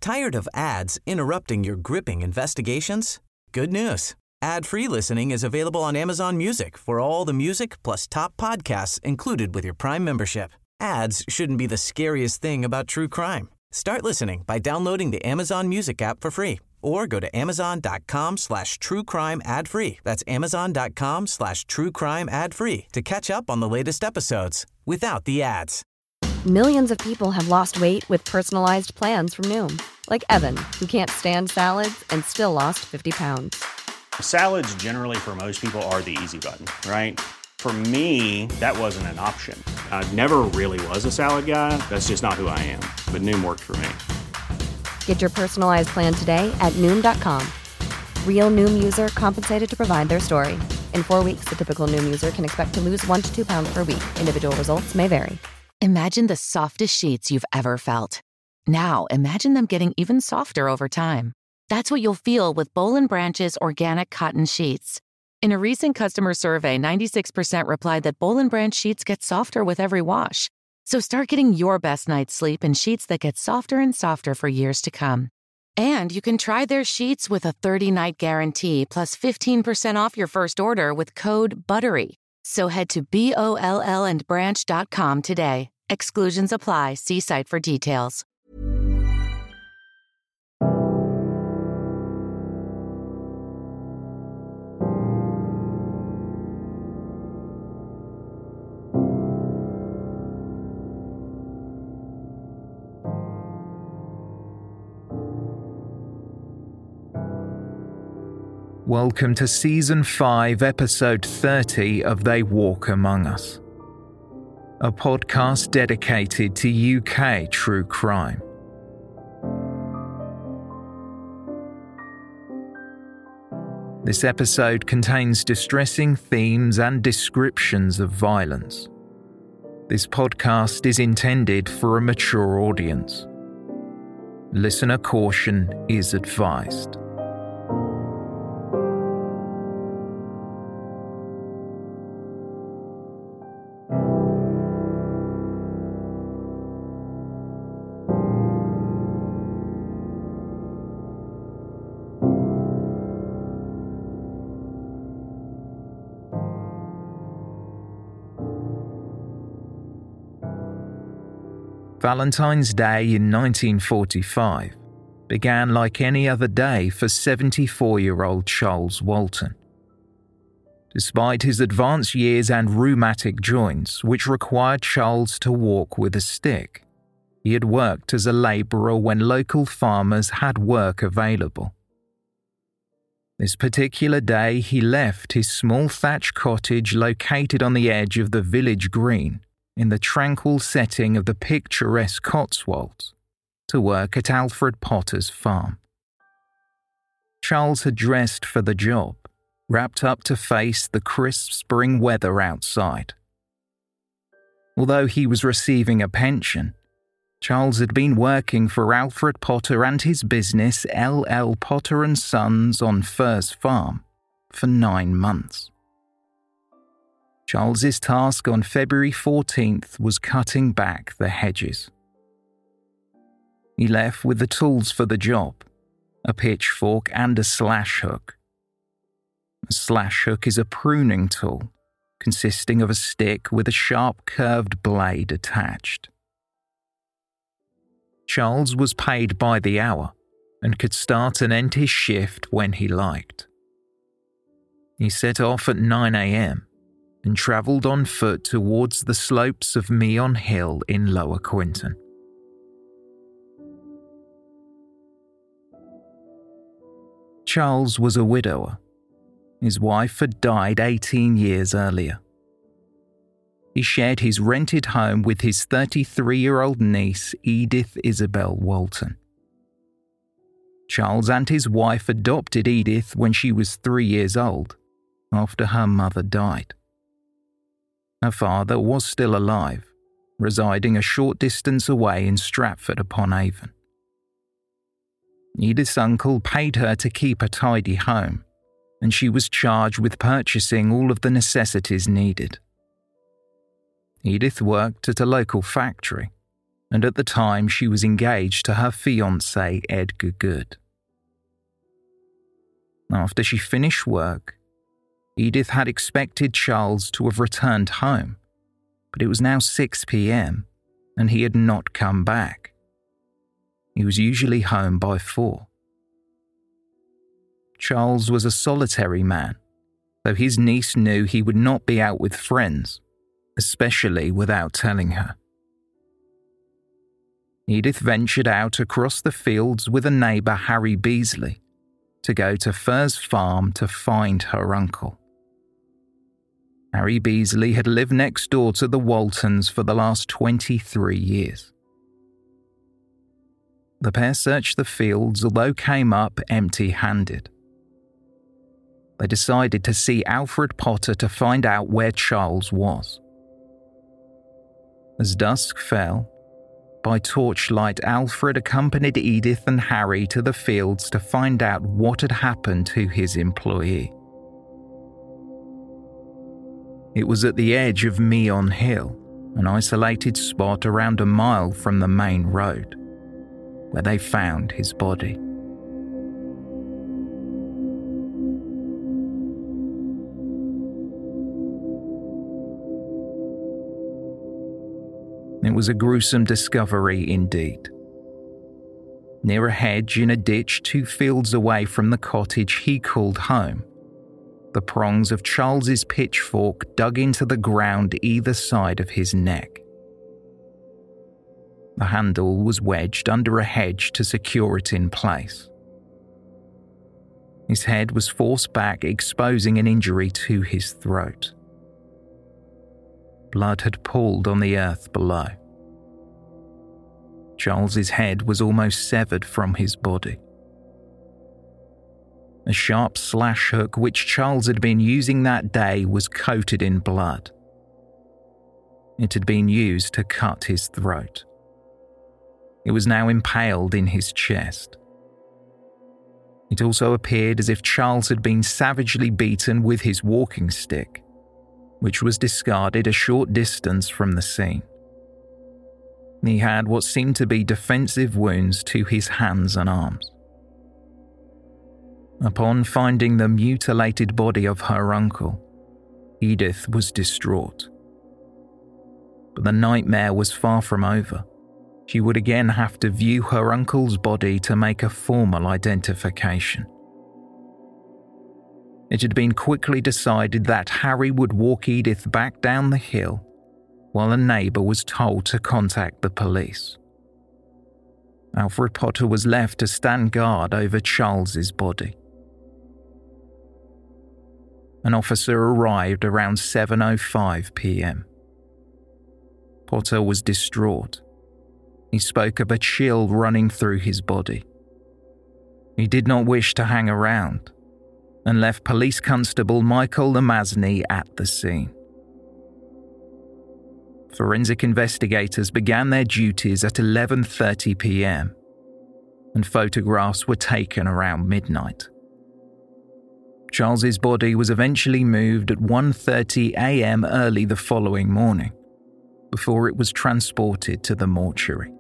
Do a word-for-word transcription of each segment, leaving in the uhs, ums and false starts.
Tired of ads interrupting your gripping investigations? Good news. Ad-free listening is available on Amazon Music for all the music plus top podcasts included with your Prime membership. Ads shouldn't be the scariest thing about true crime. Start listening by downloading the Amazon Music app for free or go to amazon.com slash true crime ad free. That's amazon.com slash true crime ad free to catch up on the latest episodes without the ads. Millions of people have lost weight with personalized plans from Noom. Like Evan, who can't stand salads and still lost fifty pounds. Salads generally for most people are the easy button, right? For me, that wasn't an option. I never really was a salad guy. That's just not who I am. But Noom worked for me. Get your personalized plan today at Noom dot com. Real Noom user compensated to provide their story. In four weeks, the typical Noom user can expect to lose one to two pounds per week. Individual results may vary. Imagine the softest sheets you've ever felt. Now, imagine them getting even softer over time. That's what you'll feel with Boll and Branch's organic cotton sheets. In a recent customer survey, ninety-six percent replied that Boll and Branch sheets get softer with every wash. So start getting your best night's sleep in sheets that get softer and softer for years to come. And you can try their sheets with a thirty-night guarantee plus fifteen percent off your first order with code BUTTERY. So head to B O L L and branch dot com today. Exclusions apply. See site for details. Welcome to Season five, Episode thirty of They Walk Among Us, a podcast dedicated to U K true crime. This episode contains distressing themes and descriptions of violence. This podcast is intended for a mature audience. Listener caution is advised. Valentine's Day in nineteen forty-five began like any other day for seventy-four-year-old Charles Walton. Despite his advanced years and rheumatic joints, which required Charles to walk with a stick, he had worked as a labourer when local farmers had work available. This particular day, he left his small thatched cottage located on the edge of the village green in the tranquil setting of the picturesque Cotswolds, to work at Alfred Potter's farm. Charles had dressed for the job, wrapped up to face the crisp spring weather outside. Although he was receiving a pension, Charles had been working for Alfred Potter and his business L L Potter and Sons on Firs Farm for nine months. Charles's task on February fourteenth was cutting back the hedges. He left with the tools for the job, a pitchfork and a slash hook. A slash hook is a pruning tool, consisting of a stick with a sharp curved blade attached. Charles was paid by the hour and could start and end his shift when he liked. He set off at nine a.m. and travelled on foot towards the slopes of Meon Hill in Lower Quinton. Charles was a widower. His wife had died eighteen years earlier. He shared his rented home with his thirty-three-year-old niece, Edith Isabel Walton. Charles and his wife adopted Edith when she was three years old, after her mother died. Her father was still alive, residing a short distance away in Stratford-upon-Avon. Edith's uncle paid her to keep a tidy home, and she was charged with purchasing all of the necessities needed. Edith worked at a local factory, and at the time she was engaged to her fiancé Edgar Good. After she finished work, Edith had expected Charles to have returned home, but it was now six p.m. and he had not come back. He was usually home by four. Charles was a solitary man, though his niece knew he would not be out with friends, especially without telling her. Edith ventured out across the fields with a neighbour, Harry Beasley, to go to Furze Farm to find her uncle. Harry Beasley had lived next door to the Waltons for the last twenty-three years. The pair searched the fields, although came up empty-handed. They decided to see Alfred Potter to find out where Charles was. As dusk fell, by torchlight, Alfred accompanied Edith and Harry to the fields to find out what had happened to his employee. It was at the edge of Meon Hill, an isolated spot around a mile from the main road, where they found his body. It was a gruesome discovery indeed. Near a hedge in a ditch two fields away from the cottage he called home, the prongs of Charles's pitchfork dug into the ground either side of his neck. The handle was wedged under a hedge to secure it in place. His head was forced back, exposing an injury to his throat. Blood had pooled on the earth below. Charles's head was almost severed from his body. A sharp slash hook which Charles had been using that day was coated in blood. It had been used to cut his throat. It was now impaled in his chest. It also appeared as if Charles had been savagely beaten with his walking stick, which was discarded a short distance from the scene. He had what seemed to be defensive wounds to his hands and arms. Upon finding the mutilated body of her uncle, Edith was distraught. But the nightmare was far from over. She would again have to view her uncle's body to make a formal identification. It had been quickly decided that Harry would walk Edith back down the hill, while a neighbour was told to contact the police. Alfred Potter was left to stand guard over Charles's body. An officer arrived around seven oh five p.m. Potter was distraught. He spoke of a chill running through his body. He did not wish to hang around and left Police Constable Michael Lamasny at the scene. Forensic investigators began their duties at eleven thirty p.m. and photographs were taken around midnight. Charles's body was eventually moved at one thirty a.m. early the following morning, before it was transported to the mortuary.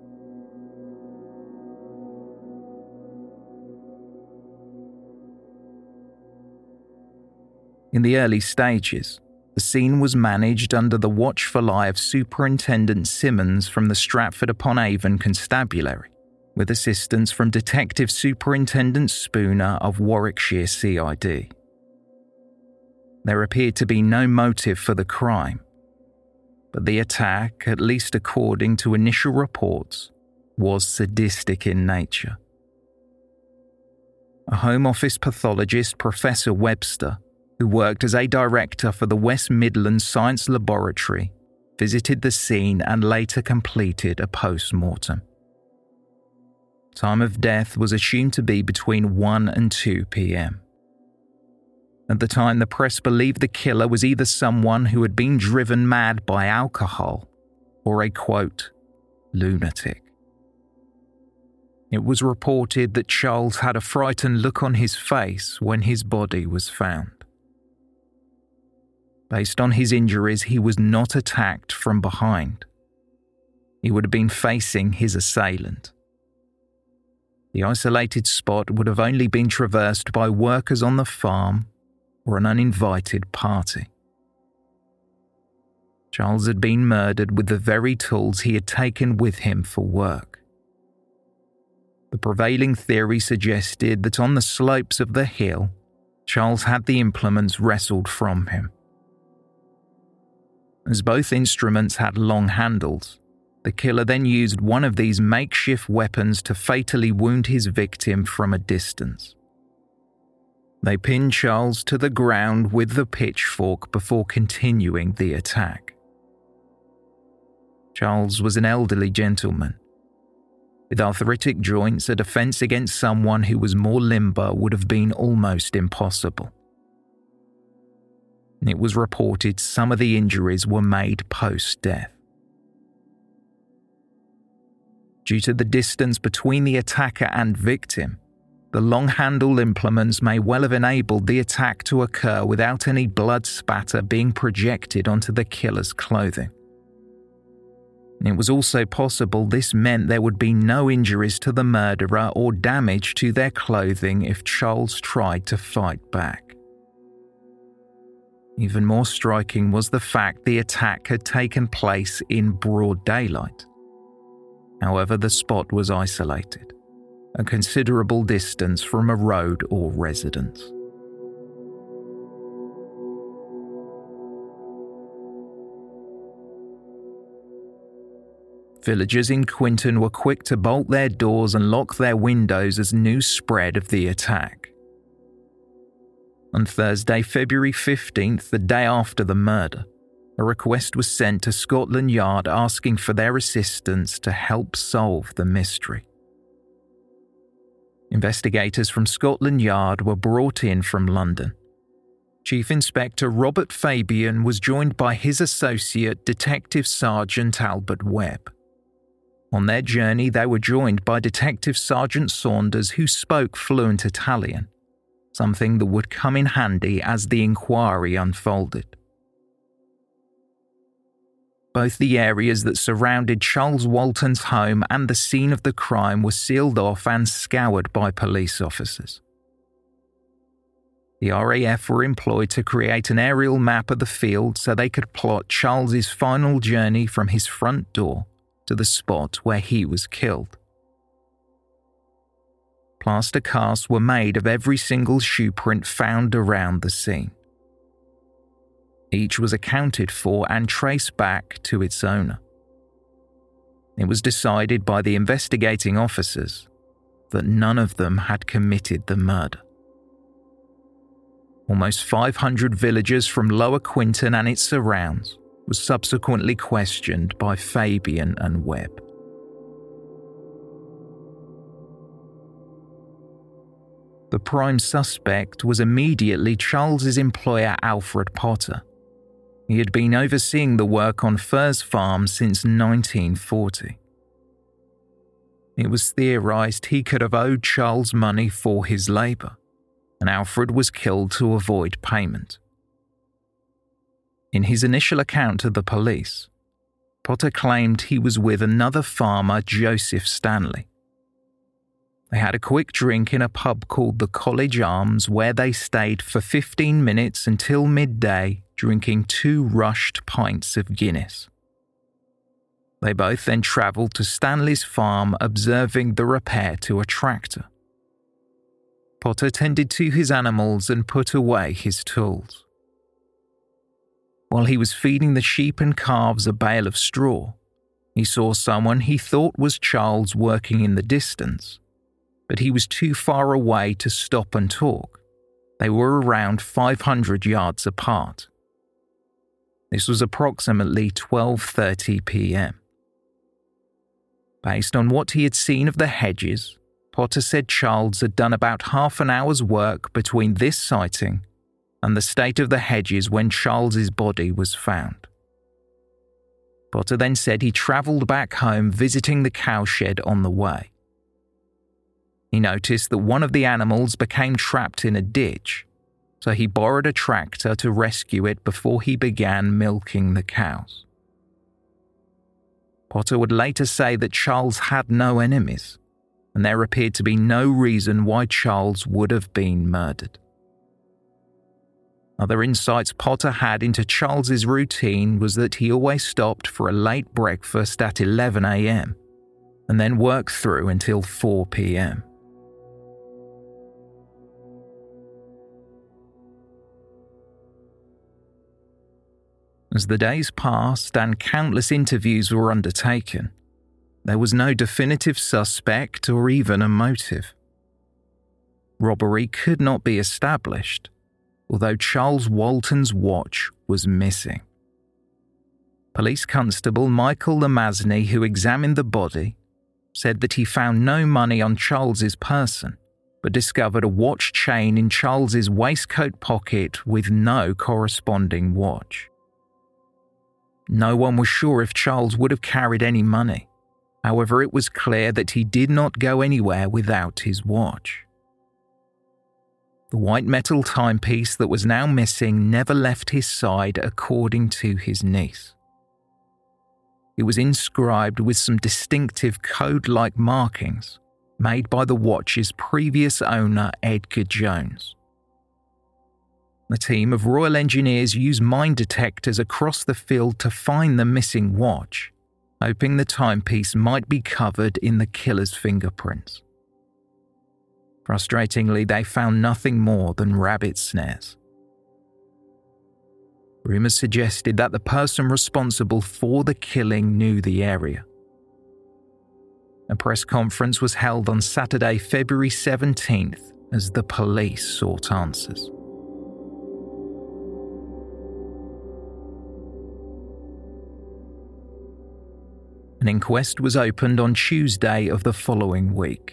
In the early stages, the scene was managed under the watchful eye of Superintendent Simmons from the Stratford-upon-Avon Constabulary, with assistance from Detective Superintendent Spooner of Warwickshire C I D. There appeared to be no motive for the crime, but the attack, at least according to initial reports, was sadistic in nature. A Home Office pathologist, Professor Webster, who worked as a director for the West Midlands Science Laboratory, visited the scene and later completed a post-mortem. Time of death was assumed to be between one and two p.m. At the time, the press believed the killer was either someone who had been driven mad by alcohol or a, quote, lunatic. It was reported that Charles had a frightened look on his face when his body was found. Based on his injuries, he was not attacked from behind. he would have been facing his assailant. The isolated spot would have only been traversed by workers on the farm or an uninvited party. Charles had been murdered with the very tools he had taken with him for work. The prevailing theory suggested that on the slopes of the hill, Charles had the implements wrestled from him. As both instruments had long handles, the killer then used one of these makeshift weapons to fatally wound his victim from a distance. They pinned Charles to the ground with the pitchfork before continuing the attack. Charles was an elderly gentleman. With arthritic joints, a defense against someone who was more limber would have been almost impossible. It was reported some of the injuries were made post-death. Due to the distance between the attacker and victim, the long-handled implements may well have enabled the attack to occur without any blood spatter being projected onto the killer's clothing. It was also possible this meant there would be no injuries to the murderer or damage to their clothing if Charles tried to fight back. Even more striking was the fact the attack had taken place in broad daylight. However, the spot was isolated, a considerable distance from a road or residence. Villagers in Quinton were quick to bolt their doors and lock their windows as news spread of the attack. On Thursday, February fifteenth, the day after the murder, a request was sent to Scotland Yard asking for their assistance to help solve the mystery. Investigators from Scotland Yard were brought in from London. Chief Inspector Robert Fabian was joined by his associate, Detective Sergeant Albert Webb. On their journey, they were joined by Detective Sergeant Saunders, who spoke fluent Italian, something that would come in handy as the inquiry unfolded. Both the areas that surrounded Charles Walton's home and the scene of the crime were sealed off and scoured by police officers. The R A F were employed to create an aerial map of the field so they could plot Charles's final journey from his front door to the spot where he was killed. Plaster casts were made of every single shoe print found around the scene. Each was accounted for and traced back to its owner. It was decided by the investigating officers that none of them had committed the murder. Almost five hundred villagers from Lower Quinton and its surrounds was subsequently questioned by Fabian and Webb. The prime suspect was immediately Charles's employer, Alfred Potter. He had been overseeing the work on Furze Farm since nineteen forty. It was theorised he could have owed Charles money for his labour, and Alfred was killed to avoid payment. In his initial account to the police, Potter claimed he was with another farmer, Joseph Stanley. They had a quick drink in a pub called the College Arms, where they stayed for fifteen minutes until midday, drinking two rushed pints of Guinness. They both then travelled to Stanley's farm, observing the repair to a tractor. Potter tended to his animals and put away his tools. While he was feeding the sheep and calves a bale of straw, he saw someone he thought was Charles working in the distance, but he was too far away to stop and talk. They were around five hundred yards apart. This was approximately twelve thirty p.m. Based on what he had seen of the hedges, Potter said Charles had done about half an hour's work between this sighting and the state of the hedges when Charles's body was found. Potter then said he travelled back home, visiting the cowshed on the way. He noticed that one of the animals became trapped in a ditch, so he borrowed a tractor to rescue it before he began milking the cows. Potter would later say that Charles had no enemies, and there appeared to be no reason why Charles would have been murdered. Other insights Potter had into Charles's routine was that he always stopped for a late breakfast at eleven a.m. and then worked through until four p.m. As the days passed and countless interviews were undertaken, there was no definitive suspect or even a motive. Robbery could not be established, although Charles Walton's watch was missing. Police Constable Michael Lamazny, who examined the body, said that he found no money on Charles's person, but discovered a watch chain in Charles's waistcoat pocket with no corresponding watch. No one was sure if Charles would have carried any money. However, it was clear that he did not go anywhere without his watch. The white metal timepiece that was now missing never left his side, according to his niece. It was inscribed with some distinctive code-like markings made by the watch's previous owner, Edgar Jones. The team of Royal Engineers used mine detectors across the field to find the missing watch, hoping the timepiece might be covered in the killer's fingerprints. Frustratingly, they found nothing more than rabbit snares. Rumours suggested that the person responsible for the killing knew the area. A press conference was held on Saturday, February seventeenth, as the police sought answers. An inquest was opened on Tuesday of the following week.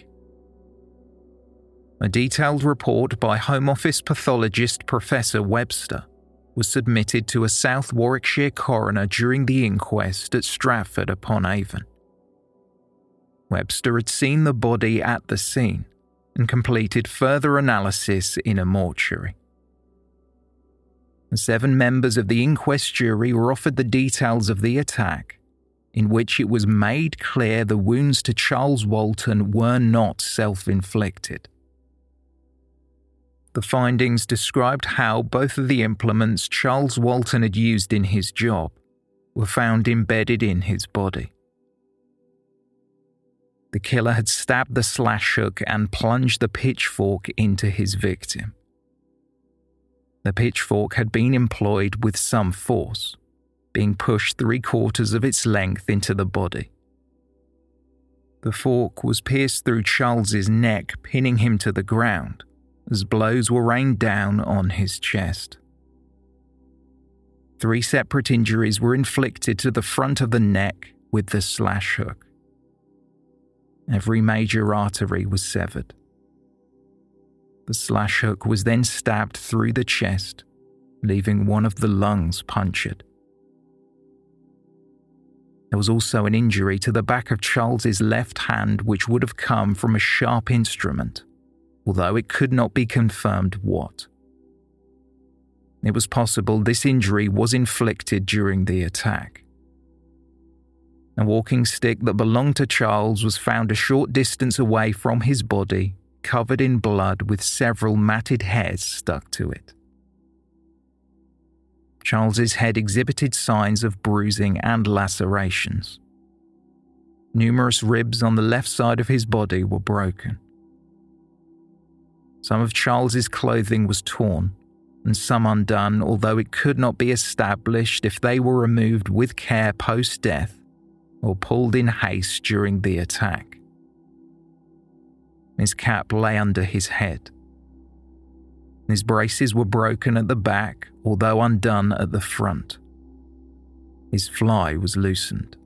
A detailed report by Home Office pathologist Professor Webster was submitted to a South Warwickshire coroner during the inquest at Stratford upon Avon. Webster had seen the body at the scene and completed further analysis in a mortuary. The seven members of the inquest jury were offered the details of the attack, in which it was made clear the wounds to Charles Walton were not self-inflicted. The findings described how both of the implements Charles Walton had used in his job were found embedded in his body. The killer had stabbed the slash hook and plunged the pitchfork into his victim. The pitchfork had been employed with some force, being pushed three quarters of its length into the body. The fork was pierced through Charles's neck, pinning him to the ground, as blows were rained down on his chest. Three separate injuries were inflicted to the front of the neck with the slash hook. Every major artery was severed. The slash hook was then stabbed through the chest, leaving one of the lungs punctured. There was also an injury to the back of Charles's left hand which would have come from a sharp instrument, although it could not be confirmed what. It was possible this injury was inflicted during the attack. A walking stick that belonged to Charles was found a short distance away from his body, covered in blood with several matted hairs stuck to it. Charles's head exhibited signs of bruising and lacerations. Numerous ribs on the left side of his body were broken. Some of Charles's clothing was torn, and some undone, although it could not be established if they were removed with care post-death or pulled in haste during the attack. His cap lay under his head. His braces were broken at the back, although undone at the front. His fly was loosened.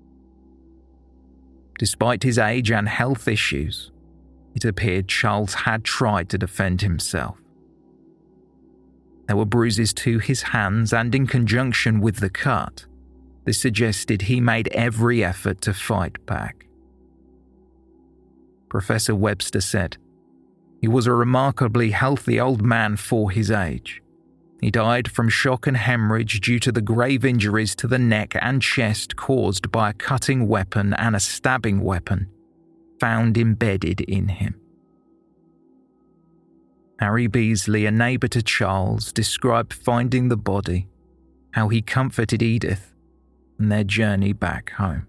Despite his age and health issues, it appeared Charles had tried to defend himself. There were bruises to his hands, and in conjunction with the cut, this suggested he made every effort to fight back. Professor Webster said, "He was a remarkably healthy old man for his age. He died from shock and hemorrhage due to the grave injuries to the neck and chest caused by a cutting weapon and a stabbing weapon found embedded in him. Harry Beasley, a neighbour to Charles, described finding the body, how he comforted Edith, and their journey back home.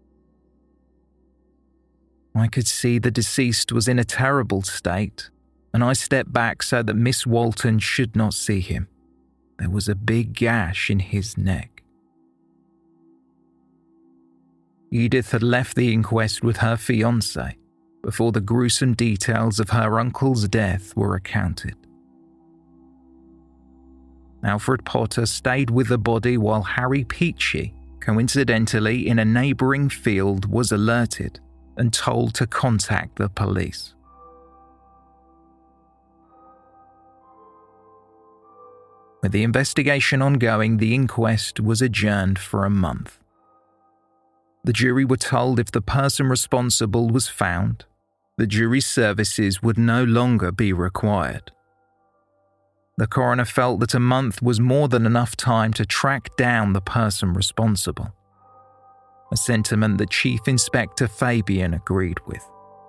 I could see the deceased was in a terrible state, and I stepped back so that Miss Walton should not see him. There was a big gash in his neck. Edith had left the inquest with her fiancé before the gruesome details of her uncle's death were recounted. Alfred Potter stayed with the body while Harry Peachy, coincidentally in a neighbouring field, was alerted and told to contact the police. With the investigation ongoing, the inquest was adjourned for a month. The jury were told if the person responsible was found, the jury's services would no longer be required. The coroner felt that a month was more than enough time to track down the person responsible, a sentiment that Chief Inspector Fabian agreed with.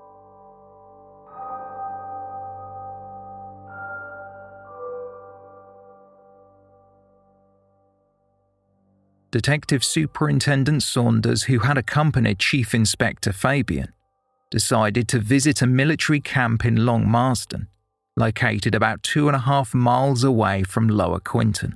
Detective Superintendent Saunders, who had accompanied Chief Inspector Fabian, decided to visit a military camp in Long Marsden, located about two and a half miles away from Lower Quinton.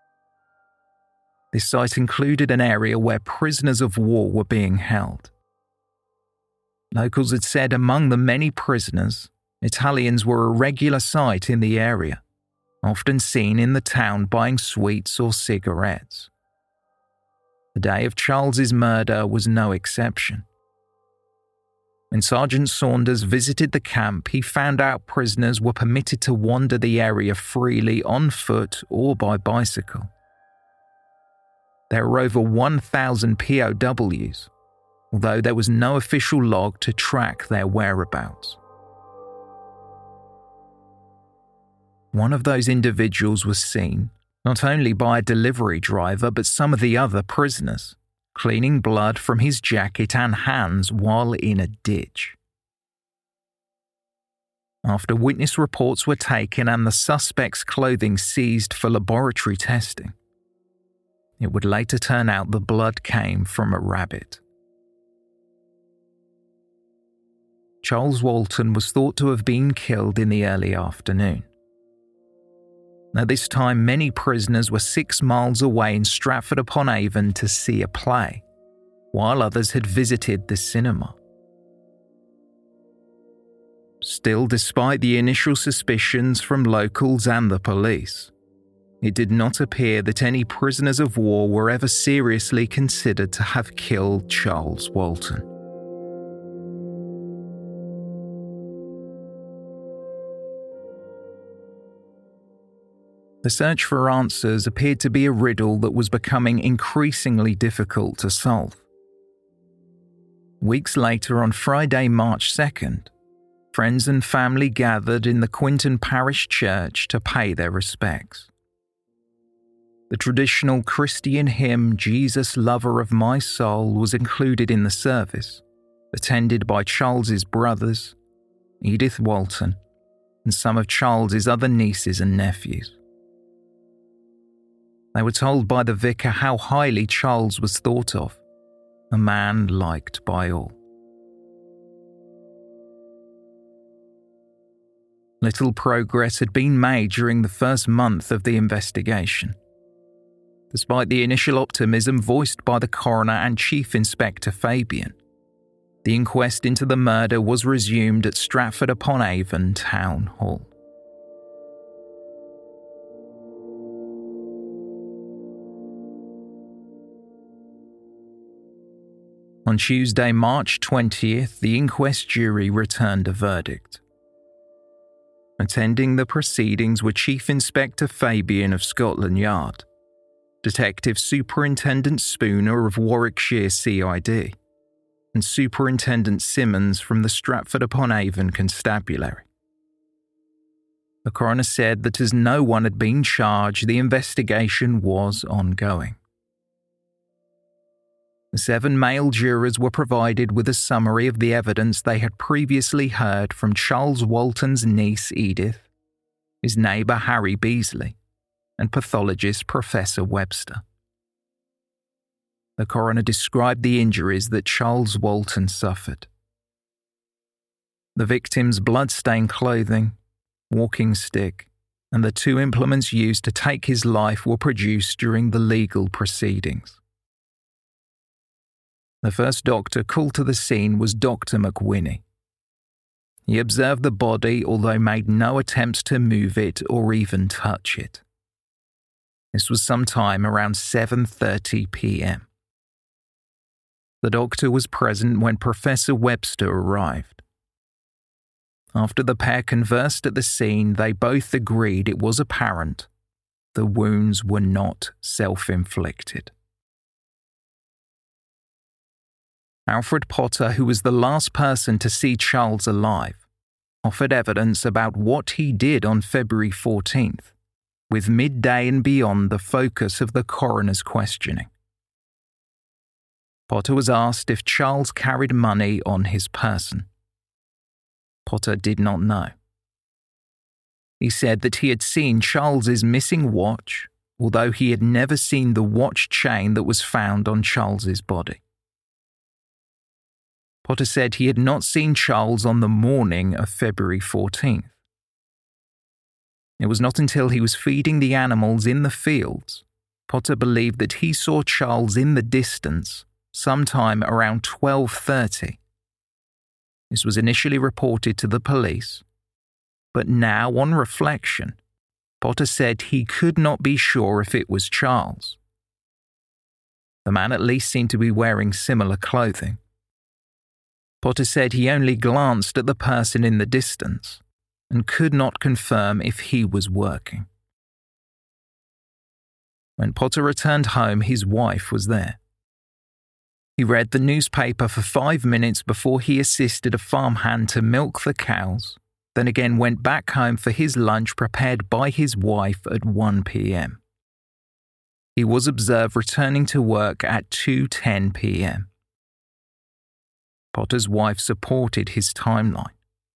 This site included an area where prisoners of war were being held. Locals had said among the many prisoners, Italians were a regular sight in the area, often seen in the town buying sweets or cigarettes. The day of Charles's murder was no exception. When Sergeant Saunders visited the camp, he found out prisoners were permitted to wander the area freely on foot or by bicycle. There were over one thousand P O Ws, although there was no official log to track their whereabouts. One of those individuals was seen, not only by a delivery driver but some of the other prisoners, cleaning blood from his jacket and hands while in a ditch. After witness reports were taken and the suspect's clothing seized for laboratory testing, it would later turn out the blood came from a rabbit. Charles Walton was thought to have been killed in the early afternoon. At this time, many prisoners were six miles away in Stratford-upon-Avon to see a play, while others had visited the cinema. Still, despite the initial suspicions from locals and the police, it did not appear that any prisoners of war were ever seriously considered to have killed Charles Walton. The search for answers appeared to be a riddle that was becoming increasingly difficult to solve. Weeks later, on Friday, March second, friends and family gathered in the Quinton Parish Church to pay their respects. The traditional Christian hymn, Jesus, Lover of My Soul, was included in the service, attended by Charles's brothers, Edith Walton, and some of Charles's other nieces and nephews. They were told by the vicar how highly Charles was thought of, a man liked by all. Little progress had been made during the first month of the investigation. Despite the initial optimism voiced by the coroner and Chief Inspector Fabian, the inquest into the murder was resumed at Stratford-upon-Avon Town Hall. On Tuesday, March twentieth, the inquest jury returned a verdict. Attending the proceedings were Chief Inspector Fabian of Scotland Yard, Detective Superintendent Spooner of Warwickshire C I D, and Superintendent Simmons from the Stratford-upon-Avon Constabulary. The coroner said that as no one had been charged, the investigation was ongoing. The seven male jurors were provided with a summary of the evidence they had previously heard from Charles Walton's niece Edith, his neighbour Harry Beasley, and pathologist Professor Webster. The coroner described the injuries that Charles Walton suffered. The victim's blood-stained clothing, walking stick, and the two implements used to take his life were produced during the legal proceedings. The first doctor called to the scene was Doctor McWhinney. He observed the body, although made no attempts to move it or even touch it. This was sometime around seven thirty p.m. The doctor was present when Professor Webster arrived. After the pair conversed at the scene, they both agreed it was apparent the wounds were not self-inflicted. Alfred Potter, who was the last person to see Charles alive, offered evidence about what he did on February fourteenth, with midday and beyond the focus of the coroner's questioning. Potter was asked if Charles carried money on his person. Potter did not know. He said that he had seen Charles's missing watch, although he had never seen the watch chain that was found on Charles's body. Potter said he had not seen Charles on the morning of February fourteenth. It was not until he was feeding the animals in the fields, Potter believed that he saw Charles in the distance sometime around twelve thirty. This was initially reported to the police, but now, on reflection, Potter said he could not be sure if it was Charles. The man at least seemed to be wearing similar clothing. Potter said he only glanced at the person in the distance and could not confirm if he was working. When Potter returned home, his wife was there. He read the newspaper for five minutes before he assisted a farmhand to milk the cows, then again went back home for his lunch prepared by his wife at one p.m. He was observed returning to work at two ten p.m. Potter's wife supported his timeline.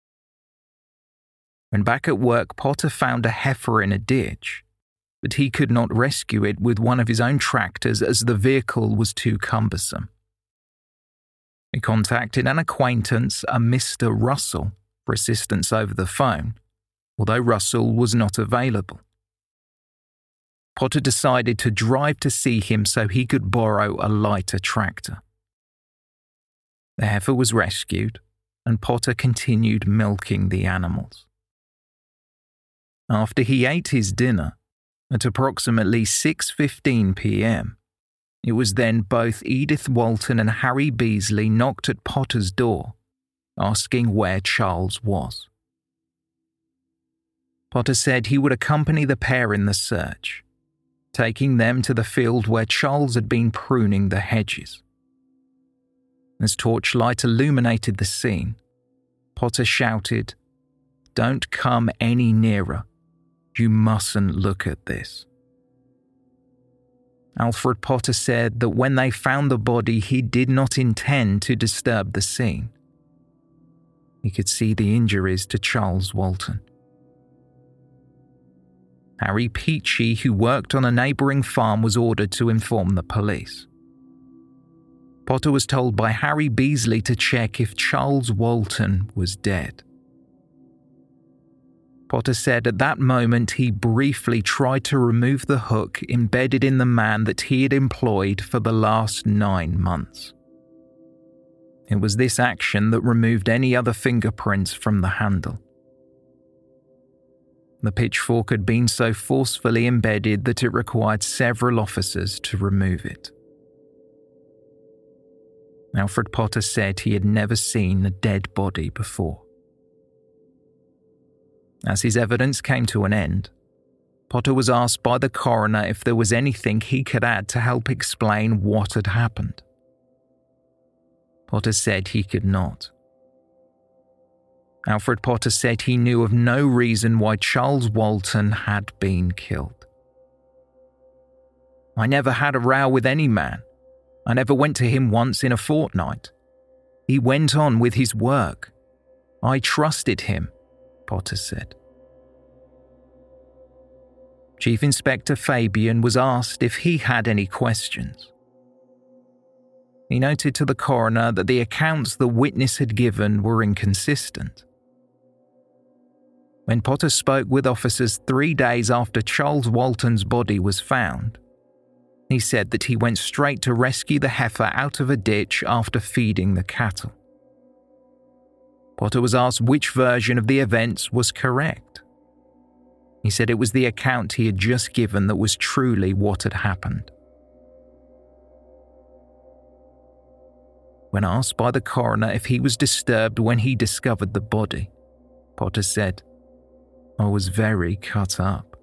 When back at work, Potter found a heifer in a ditch, but he could not rescue it with one of his own tractors as the vehicle was too cumbersome. He contacted an acquaintance, a Mister Russell, for assistance over the phone, although Russell was not available. Potter decided to drive to see him so he could borrow a lighter tractor. The heifer was rescued, and Potter continued milking the animals. After he ate his dinner, at approximately six fifteen p.m., it was then both Edith Walton and Harry Beasley knocked at Potter's door, asking where Charles was. Potter said he would accompany the pair in the search, taking them to the field where Charles had been pruning the hedges. As torchlight illuminated the scene, Potter shouted, "Don't come any nearer. You mustn't look at this." Alfred Potter said that when they found the body, he did not intend to disturb the scene. He could see the injuries to Charles Walton. Harry Peachy, who worked on a neighbouring farm, was ordered to inform the police. Potter was told by Harry Beasley to check if Charles Walton was dead. Potter said at that moment he briefly tried to remove the hook embedded in the man that he had employed for the last nine months. It was this action that removed any other fingerprints from the handle. The pitchfork had been so forcefully embedded that it required several officers to remove it. Alfred Potter said he had never seen a dead body before. As his evidence came to an end, Potter was asked by the coroner if there was anything he could add to help explain what had happened. Potter said he could not. Alfred Potter said he knew of no reason why Charles Walton had been killed. "I never had a row with any man. I never went to him once in a fortnight. He went on with his work. I trusted him," Potter said. Chief Inspector Fabian was asked if he had any questions. He noted to the coroner that the accounts the witness had given were inconsistent. When Potter spoke with officers three days after Charles Walton's body was found, he said that he went straight to rescue the heifer out of a ditch after feeding the cattle. Potter was asked which version of the events was correct. He said it was the account he had just given that was truly what had happened. When asked by the coroner if he was disturbed when he discovered the body, Potter said, "I was very cut up."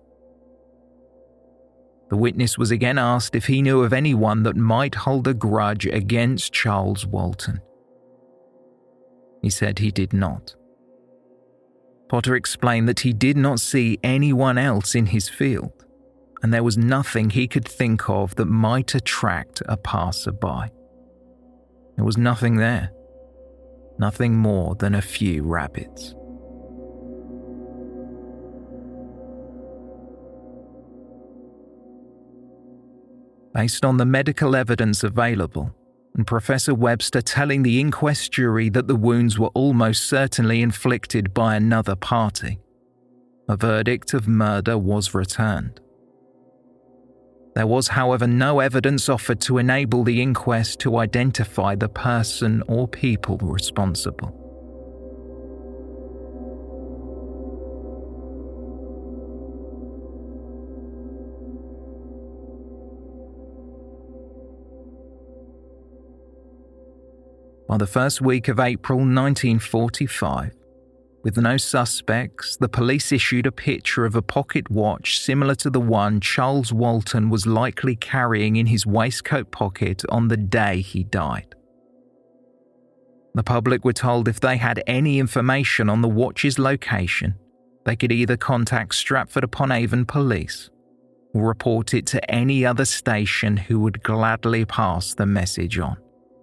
The witness was again asked if he knew of anyone that might hold a grudge against Charles Walton. He said he did not. Potter explained that he did not see anyone else in his field, and there was nothing he could think of that might attract a passerby. There was nothing there, nothing more than a few rabbits. Based on the medical evidence available, and Professor Webster telling the inquest jury that the wounds were almost certainly inflicted by another party, a verdict of murder was returned. There was, however, no evidence offered to enable the inquest to identify the person or people responsible. By the first week of April nineteen forty-five, with no suspects, the police issued a picture of a pocket watch similar to the one Charles Walton was likely carrying in his waistcoat pocket on the day he died. The public were told if they had any information on the watch's location, they could either contact Stratford-upon-Avon police or report it to any other station who would gladly pass the message on.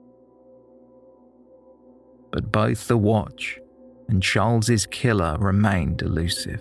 But both the watch and Charles's killer remained elusive.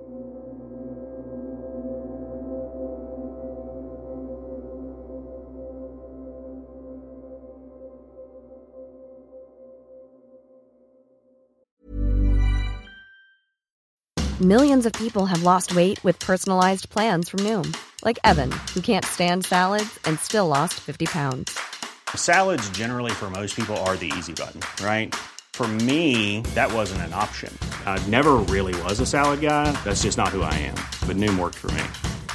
Millions of people have lost weight with personalized plans from Noom, like Evan, who can't stand salads and still lost fifty pounds. Salads generally for most people are the easy button, right? For me, that wasn't an option. I never really was a salad guy. That's just not who I am. But Noom worked for me.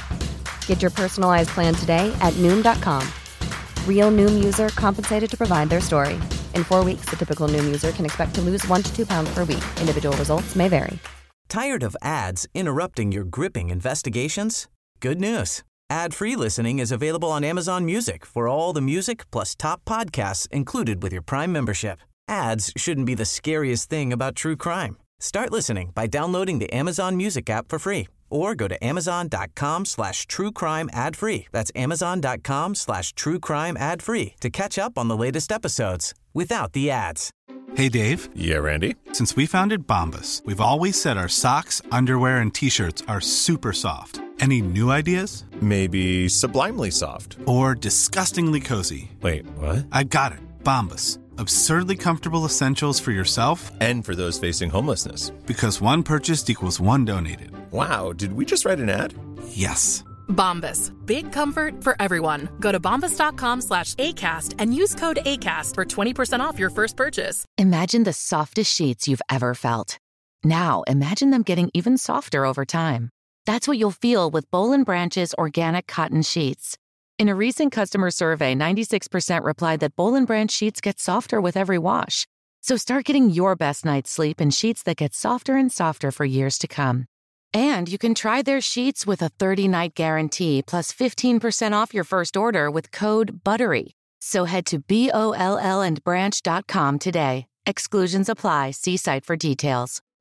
Get your personalized plan today at Noom dot com. Real Noom user compensated to provide their story. In four weeks, the typical Noom user can expect to lose one to two pounds per week. Individual results may vary. Tired of ads interrupting your gripping investigations? Good news. Ad-free listening is available on Amazon Music for all the music plus top podcasts included with your Prime membership. Ads shouldn't be the scariest thing about true crime. Start listening by downloading the Amazon Music app for free or go to amazon.com slash true crime ad free. That's amazon.com slash true crime ad free to catch up on the latest episodes without the ads. Hey, Dave. Yeah, Randy. Since we founded Bombas, we've always said our socks, underwear, and T-shirts are super soft. Any new ideas? Maybe sublimely soft. Or disgustingly cozy. Wait, what? I got it. Bombas. Absurdly comfortable essentials for yourself and for those facing homelessness. Because one purchased equals one donated. Wow, did we just write an ad? Yes. Bombas. Big comfort for everyone. Go to bombas.com slash ACAST and use code ACAST for twenty percent off your first purchase. Imagine the softest sheets you've ever felt. Now, imagine them getting even softer over time. That's what you'll feel with Boll and Branch's organic cotton sheets. In a recent customer survey, ninety-six percent replied that Boll and Branch sheets get softer with every wash. So start getting your best night's sleep in sheets that get softer and softer for years to come. And you can try their sheets with a thirty-night guarantee plus fifteen percent off your first order with code BUTTERY. So head to B O L L and branch dot com today. Exclusions apply. See site for details.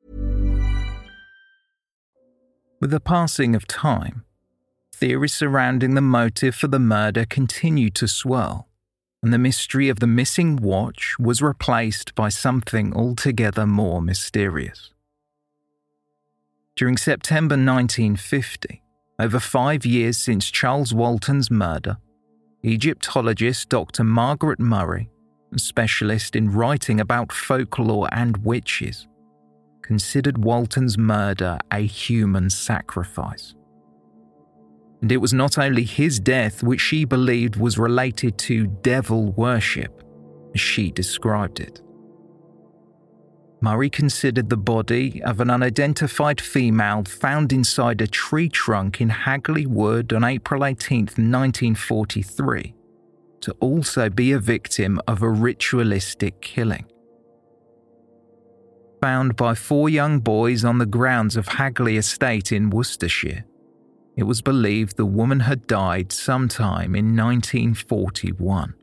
With the passing of time, theories surrounding the motive for the murder continued to swirl, and the mystery of the missing watch was replaced by something altogether more mysterious. During September nineteen fifty, over five years since Charles Walton's murder, Egyptologist Doctor Margaret Murray, a specialist in writing about folklore and witches, considered Walton's murder a human sacrifice. And it was not only his death which she believed was related to devil worship, as she described it. Murray considered the body of an unidentified female found inside a tree trunk in Hagley Wood on April eighteenth, nineteen forty-three, to also be a victim of a ritualistic killing. Found by four young boys on the grounds of Hagley Estate in Worcestershire, it was believed the woman had died sometime in nineteen forty-one.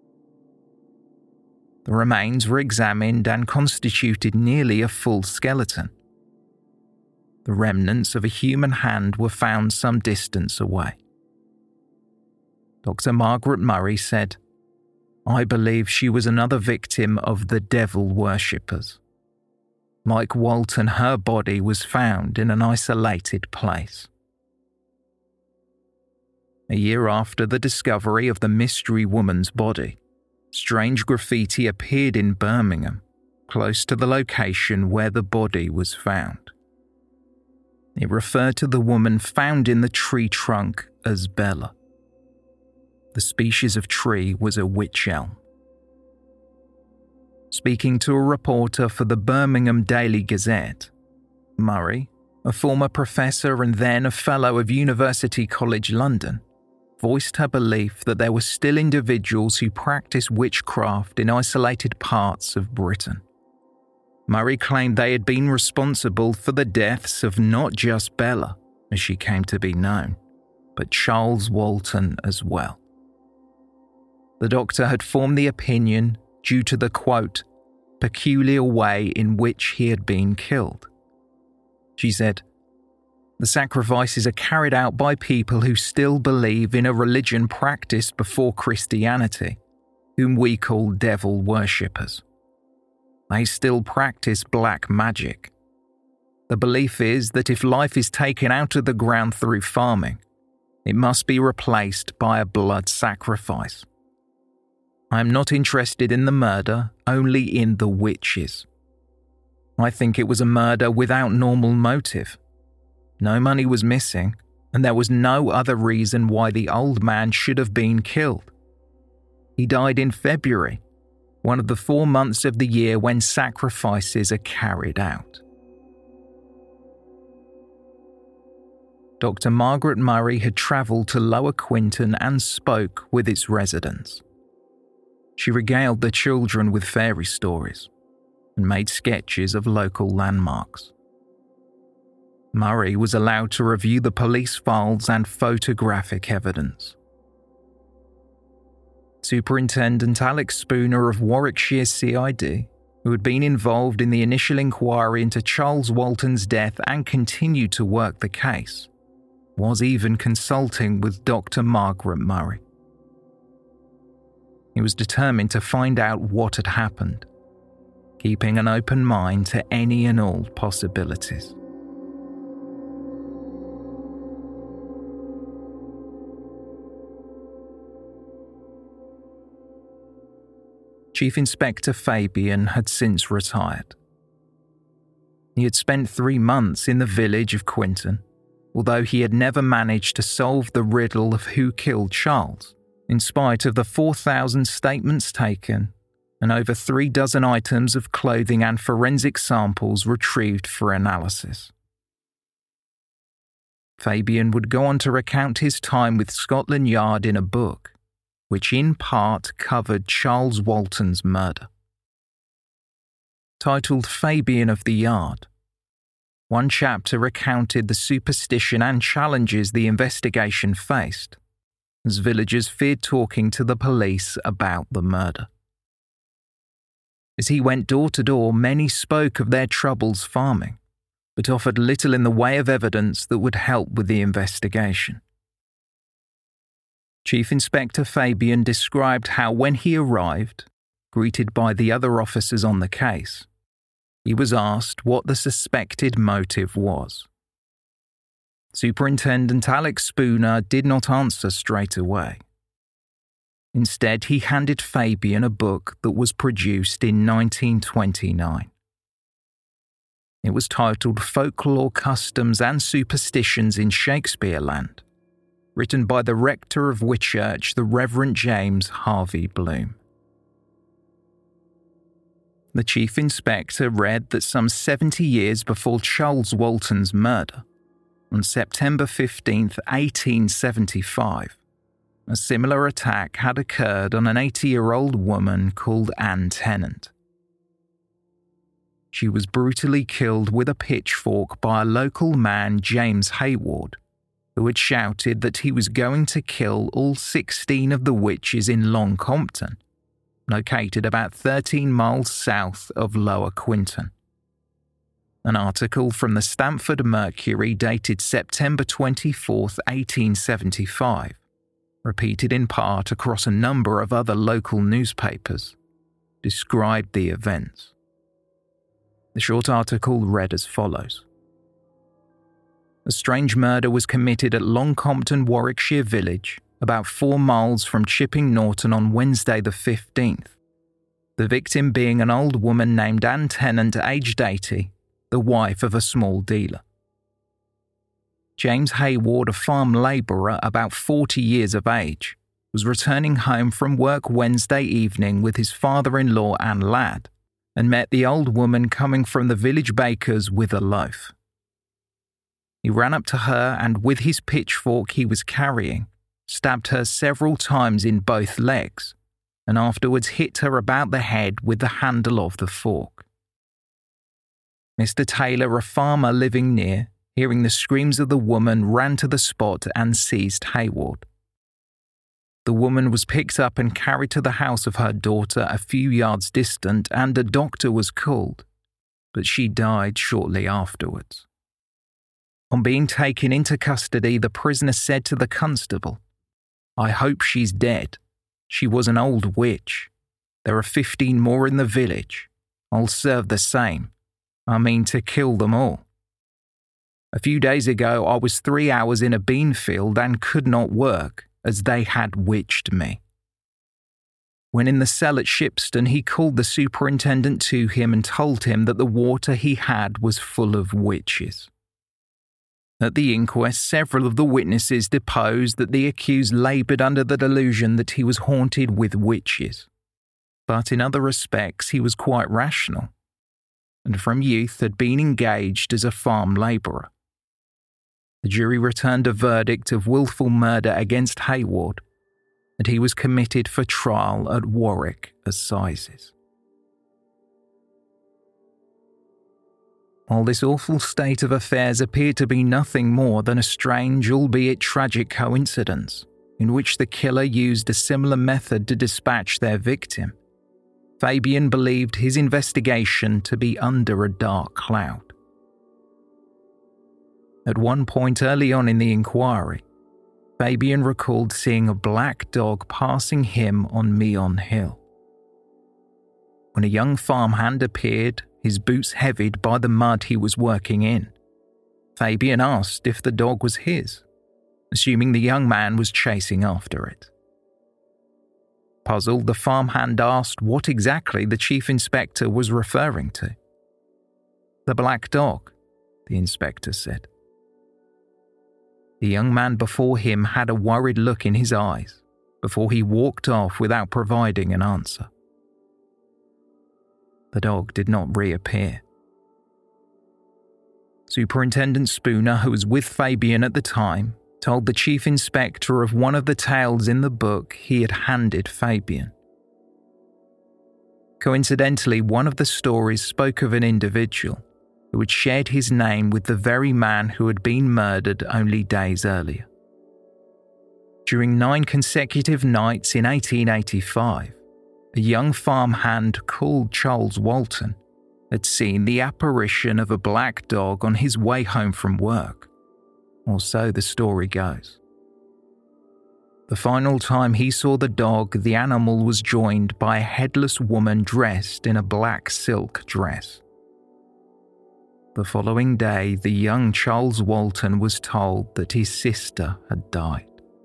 The remains were examined and constituted nearly a full skeleton. The remnants of a human hand were found some distance away. Doctor Margaret Murray said, "I believe she was another victim of the devil worshippers. Like Walton, her body was found in an isolated place." A year after the discovery of the mystery woman's body, strange graffiti appeared in Birmingham, close to the location where the body was found. It referred to the woman found in the tree trunk as Bella. The species of tree was a wych elm. Speaking to a reporter for the Birmingham Daily Gazette, Murray, a former professor and then a fellow of University College London, voiced her belief that there were still individuals who practiced witchcraft in isolated parts of Britain. Murray claimed they had been responsible for the deaths of not just Bella, as she came to be known, but Charles Walton as well. The doctor had formed the opinion due to the, quote, peculiar way in which he had been killed. She said, "The sacrifices are carried out by people who still believe in a religion practiced before Christianity, whom we call devil worshippers. They still practice black magic. The belief is that if life is taken out of the ground through farming, it must be replaced by a blood sacrifice. I am not interested in the murder, only in the witches. I think it was a murder without normal motive. No money was missing, and there was no other reason why the old man should have been killed. He died in February, one of the four months of the year when sacrifices are carried out." Doctor Margaret Murray had travelled to Lower Quinton and spoke with its residents. She regaled the children with fairy stories and made sketches of local landmarks. Murray was allowed to review the police files and photographic evidence. Superintendent Alex Spooner of Warwickshire C I D, who had been involved in the initial inquiry into Charles Walton's death and continued to work the case, was even consulting with Doctor Margaret Murray. He was determined to find out what had happened, keeping an open mind to any and all possibilities. Chief Inspector Fabian had since retired. He had spent three months in the village of Quinton, although he had never managed to solve the riddle of who killed Charles, in spite of the four thousand statements taken and over three dozen items of clothing and forensic samples retrieved for analysis. Fabian would go on to recount his time with Scotland Yard in a book, which in part covered Charles Walton's murder. Titled Fabian of the Yard, one chapter recounted the superstition and challenges the investigation faced, as villagers feared talking to the police about the murder. As he went door to door, many spoke of their troubles farming, but offered little in the way of evidence that would help with the investigation. Chief Inspector Fabian described how when he arrived, greeted by the other officers on the case, he was asked what the suspected motive was. Superintendent Alex Spooner did not answer straight away. Instead, he handed Fabian a book that was produced in nineteen twenty-nine. It was titled Folklore, Customs and Superstitions in Shakespeareland, written by the rector of Whitchurch, the Reverend James Harvey Bloom. The chief inspector read that some seventy years before Charles Walton's murder, on September fifteenth, eighteen seventy-five, a similar attack had occurred on an eighty-year-old woman called Anne Tennant. She was brutally killed with a pitchfork by a local man, James Hayward, who had shouted that he was going to kill all sixteen of the witches in Long Compton, located about thirteen miles south of Lower Quinton. An article from the Stamford Mercury dated September twenty-fourth, eighteen seventy-five, repeated in part across a number of other local newspapers, described the events. The short article read as follows. A strange murder was committed at Long Compton, Warwickshire Village, about four miles from Chipping Norton on Wednesday the fifteenth, the victim being an old woman named Anne Tennant, aged eighty, the wife of a small dealer. James Hayward, a farm labourer about forty years of age, was returning home from work Wednesday evening with his father-in-law and lad, and met the old woman coming from the village baker's with a loaf. He ran up to her and, with his pitchfork he was carrying, stabbed her several times in both legs, and afterwards hit her about the head with the handle of the fork. Mister Taylor, a farmer living near, hearing the screams of the woman, ran to the spot and seized Hayward. The woman was picked up and carried to the house of her daughter a few yards distant, and a doctor was called, but she died shortly afterwards. On being taken into custody, the prisoner said to the constable, "I hope she's dead. She was an old witch. There are fifteen more in the village. I'll serve the same. I mean to kill them all. A few days ago I was three hours in a bean field and could not work, as they had witched me." When in the cell at Shipston, he called the superintendent to him and told him that the water he had was full of witches. At the inquest, several of the witnesses deposed that the accused laboured under the delusion that he was haunted with witches, but in other respects he was quite rational, and from youth had been engaged as a farm labourer. The jury returned a verdict of wilful murder against Hayward, and he was committed for trial at Warwick Assizes. While this awful state of affairs appeared to be nothing more than a strange, albeit tragic coincidence, in which the killer used a similar method to dispatch their victim, Fabian believed his investigation to be under a dark cloud. At one point early on in the inquiry, Fabian recalled seeing a black dog passing him on Meon Hill. When a young farmhand appeared, his boots heavied by the mud he was working in, Fabian asked if the dog was his, assuming the young man was chasing after it. Puzzled, the farmhand asked what exactly the chief inspector was referring to. "The black dog," the inspector said. The young man before him had a worried look in his eyes before he walked off without providing an answer. The dog did not reappear. Superintendent Spooner, who was with Fabian at the time, told the chief inspector of one of the tales in the book he had handed Fabian. Coincidentally, one of the stories spoke of an individual who had shared his name with the very man who had been murdered only days earlier. During nine consecutive nights in eighteen eighty-five, a young farmhand called Charles Walton had seen the apparition of a black dog on his way home from work, or so the story goes. The final time he saw the dog, the animal was joined by a headless woman dressed in a black silk dress. The following day, the young Charles Walton was told that his sister had died.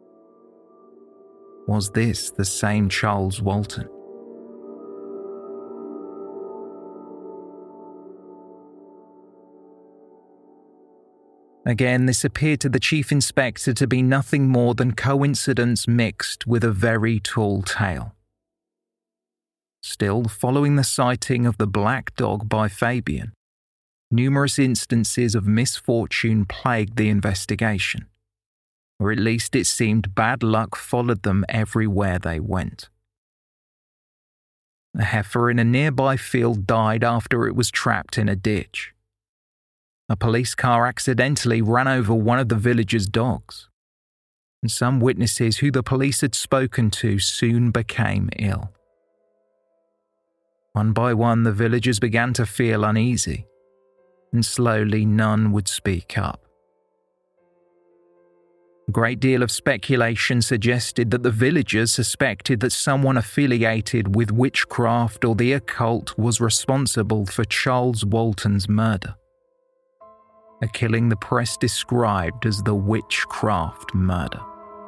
Was this the same Charles Walton? Again, this appeared to the chief inspector to be nothing more than coincidence mixed with a very tall tale. Still, following the sighting of the black dog by Fabian, numerous instances of misfortune plagued the investigation, or at least it seemed bad luck followed them everywhere they went. A heifer in a nearby field died after it was trapped in a ditch. A police car accidentally ran over one of the villagers' dogs, and some witnesses who the police had spoken to soon became ill. One by one, the villagers began to feel uneasy, and slowly none would speak up. A great deal of speculation suggested that the villagers suspected that someone affiliated with witchcraft or the occult was responsible for Charles Walton's murder. A killing the press described as the witchcraft murder.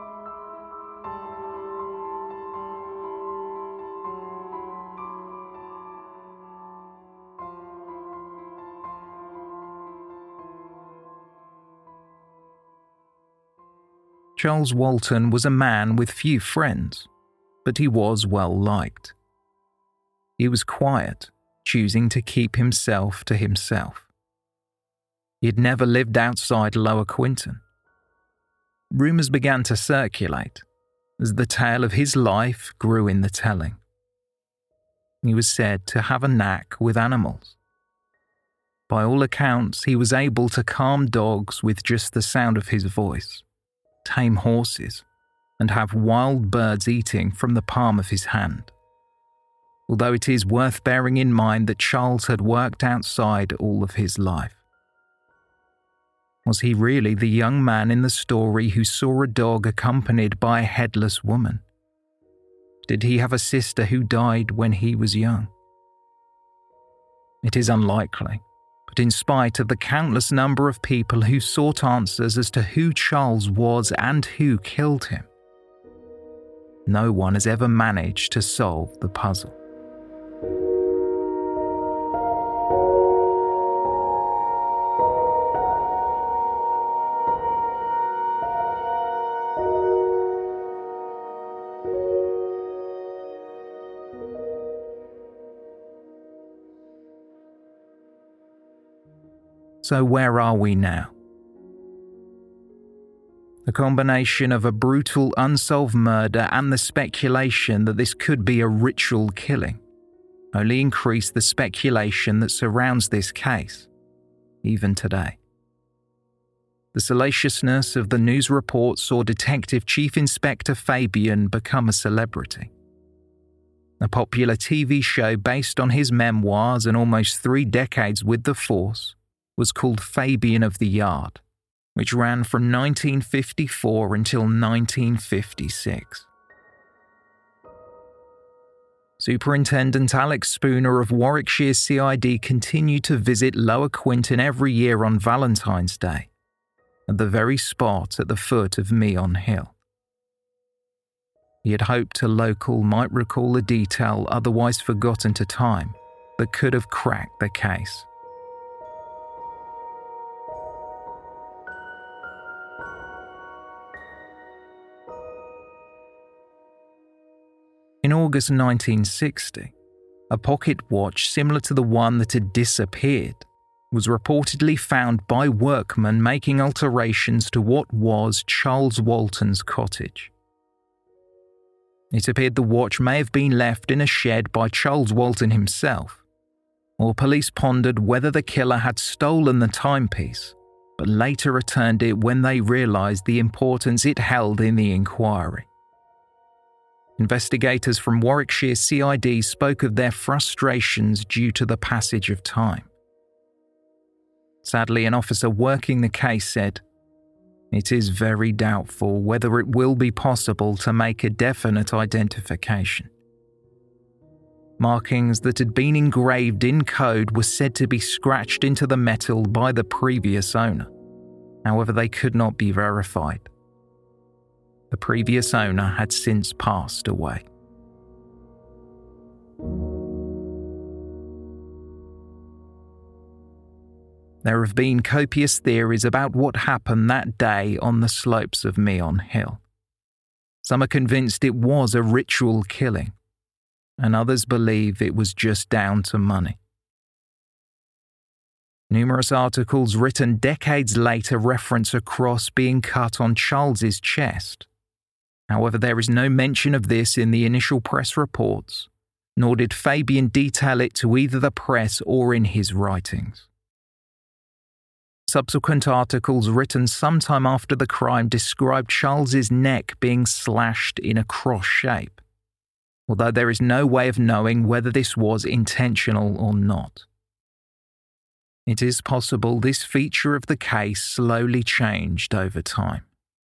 Charles Walton was a man with few friends, but he was well liked. He was quiet, choosing to keep himself to himself. He had never lived outside Lower Quinton. Rumours began to circulate as the tale of his life grew in the telling. He was said to have a knack with animals. By all accounts, he was able to calm dogs with just the sound of his voice, tame horses, and have wild birds eating from the palm of his hand. Although it is worth bearing in mind that Charles had worked outside all of his life. Was he really the young man in the story who saw a dog accompanied by a headless woman? Did he have a sister who died when he was young? It is unlikely, but in spite of the countless number of people who sought answers as to who Charles was and who killed him, no one has ever managed to solve the puzzle. So where are we now? The combination of a brutal unsolved murder and the speculation that this could be a ritual killing only increased the speculation that surrounds this case, even today. The salaciousness of the news reports saw Detective Chief Inspector Fabian become a celebrity. A popular T V show based on his memoirs and almost three decades with the force was called Fabian of the Yard, which ran from nineteen fifty-four until nineteen fifty-six. Superintendent Alex Spooner of Warwickshire C I D continued to visit Lower Quinton every year on Valentine's Day, at the very spot at the foot of Meon Hill. He had hoped a local might recall a detail otherwise forgotten to time that could have cracked the case. In August nineteen sixty, a pocket watch similar to the one that had disappeared was reportedly found by workmen making alterations to what was Charles Walton's cottage. It appeared the watch may have been left in a shed by Charles Walton himself, or police pondered whether the killer had stolen the timepiece, but later returned it when they realised the importance it held in the inquiry. investigators from Warwickshire C I D spoke of their frustrations due to the passage of time. Sadly, an officer working the case said, "It is very doubtful whether it will be possible to make a definite identification." Markings that had been engraved in code were said to be scratched into the metal by the previous owner. However, they could not be verified. The previous owner had since passed away. There have been copious theories about what happened that day on the slopes of Meon Hill. Some are convinced it was a ritual killing, and others believe it was just down to money. Numerous articles written decades later reference a cross being cut on Charles's chest. However, there is no mention of this in the initial press reports, nor did Fabian detail it to either the press or in his writings. Subsequent articles written sometime after the crime described Charles's neck being slashed in a cross shape, although there is no way of knowing whether this was intentional or not. It is possible this feature of the case slowly changed over time.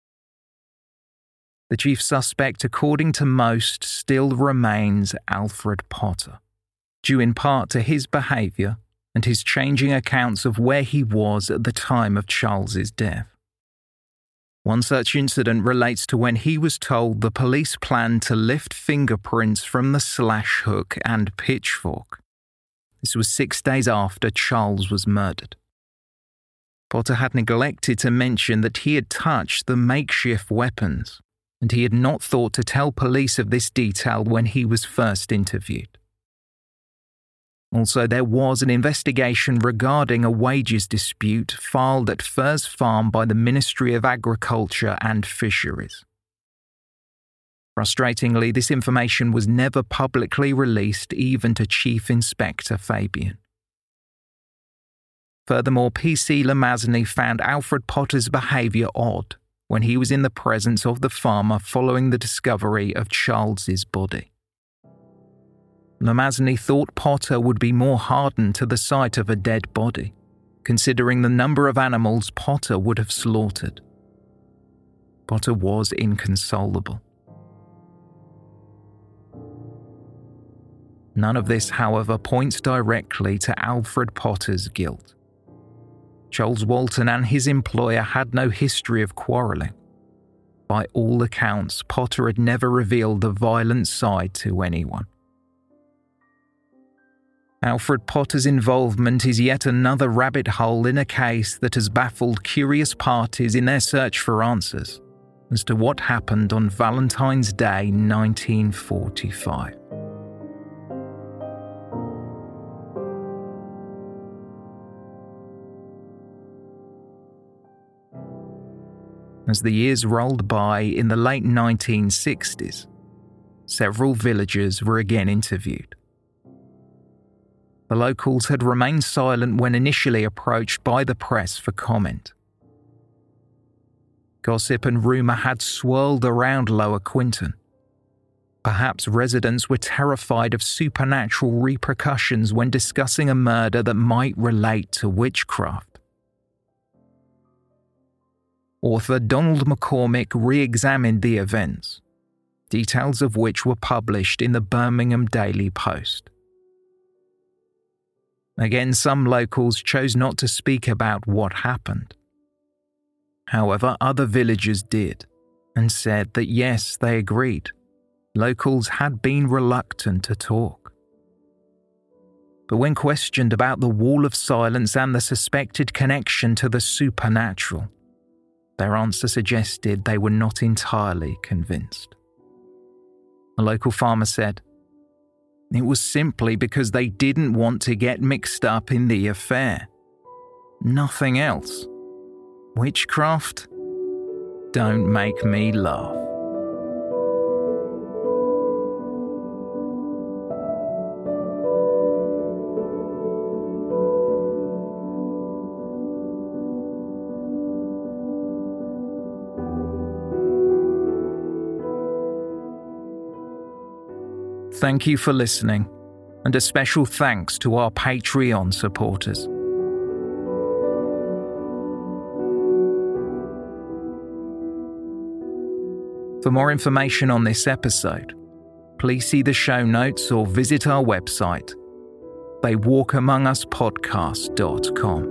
The chief suspect, according to most, still remains Alfred Potter, due in part to his behaviour and his changing accounts of where he was at the time of Charles's death. One such incident relates to when he was told the police planned to lift fingerprints from the slash hook and pitchfork. This was six days after Charles was murdered. Potter had neglected to mention that he had touched the makeshift weapons, and he had not thought to tell police of this detail when he was first interviewed. Also, there was an investigation regarding a wages dispute filed at Furze Farm by the Ministry of Agriculture and Fisheries. Frustratingly, this information was never publicly released even to Chief Inspector Fabian. Furthermore, P C Lamazny found Alfred Potter's behaviour odd when he was in the presence of the farmer following the discovery of Charles's body. Lamazny thought Potter would be more hardened to the sight of a dead body, considering the number of animals Potter would have slaughtered. Potter was inconsolable. None of this, however, points directly to Alfred Potter's guilt. Charles Walton and his employer had no history of quarrelling. By all accounts, Potter had never revealed a violent side to anyone. Alfred Potter's involvement is yet another rabbit hole in a case that has baffled curious parties in their search for answers as to what happened on Valentine's Day nineteen forty-five. As the years rolled by in the late nineteen sixties, several villagers were again interviewed. The locals had remained silent when initially approached by the press for comment. Gossip and rumour had swirled around Lower Quinton. Perhaps residents were terrified of supernatural repercussions when discussing a murder that might relate to witchcraft. Author Donald McCormick re-examined the events, details of which were published in the Birmingham Daily Post. Again, some locals chose not to speak about what happened. However, other villagers did, and said that yes, they agreed. Locals had been reluctant to talk. But when questioned about the wall of silence and the suspected connection to the supernatural, their answer suggested they were not entirely convinced. A local farmer said, "It was simply because they didn't want to get mixed up in the affair. Nothing else. Witchcraft? Don't make me laugh." Thank you for listening, and a special thanks to our Patreon supporters. For more information on this episode, please see the show notes or visit our website, they walk among us podcast dot com.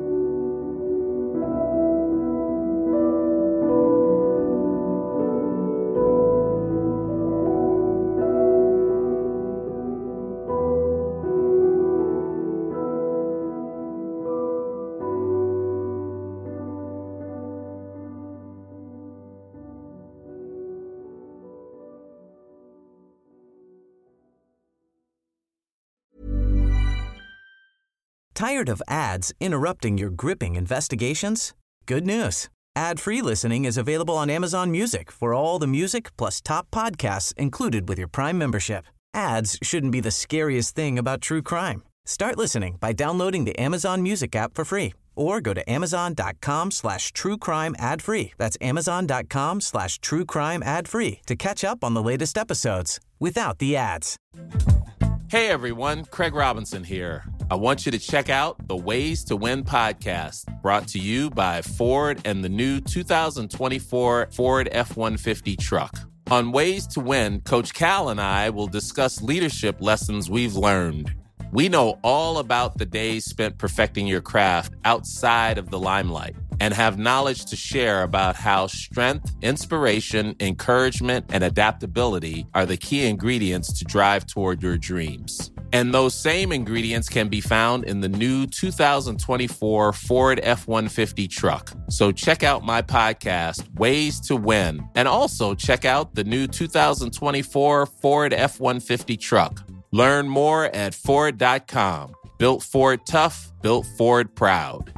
Tired of ads interrupting your gripping investigations? Good news. Ad-free listening is available on Amazon Music for all the music plus top podcasts included with your Prime membership. Ads shouldn't be the scariest thing about true crime. Start listening by downloading the Amazon Music app for free or go to amazon.com slash true crime ad free. That's amazon.com slash true crime ad free to catch up on the latest episodes without the ads. Hey everyone, Craig Robinson here. I want you to check out the Ways to Win podcast, brought to you by Ford and the new two thousand twenty-four Ford F one fifty truck. On Ways to Win, Coach Cal and I will discuss leadership lessons we've learned. We know all about the days spent perfecting your craft outside of the limelight and have knowledge to share about how strength, inspiration, encouragement, and adaptability are the key ingredients to drive toward your dreams. And those same ingredients can be found in the new two thousand twenty-four Ford F one fifty truck. So check out my podcast, Ways to Win, and also check out the new two thousand twenty-four Ford F one fifty truck. Learn more at Ford dot com. Built Ford tough, built Ford proud.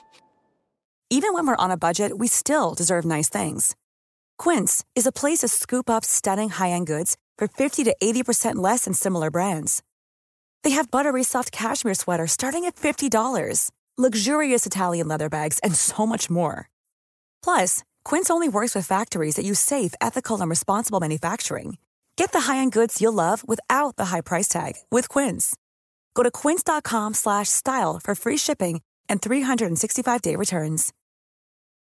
Even when we're on a budget, we still deserve nice things. Quince is a place to scoop up stunning high-end goods for fifty to eighty percent less than similar brands. They have buttery soft cashmere sweaters starting at fifty dollars, luxurious Italian leather bags, and so much more. Plus, Quince only works with factories that use safe, ethical, and responsible manufacturing. Get the high-end goods you'll love without the high price tag with Quince. Go to quince.com slash style for free shipping and three sixty-five day returns.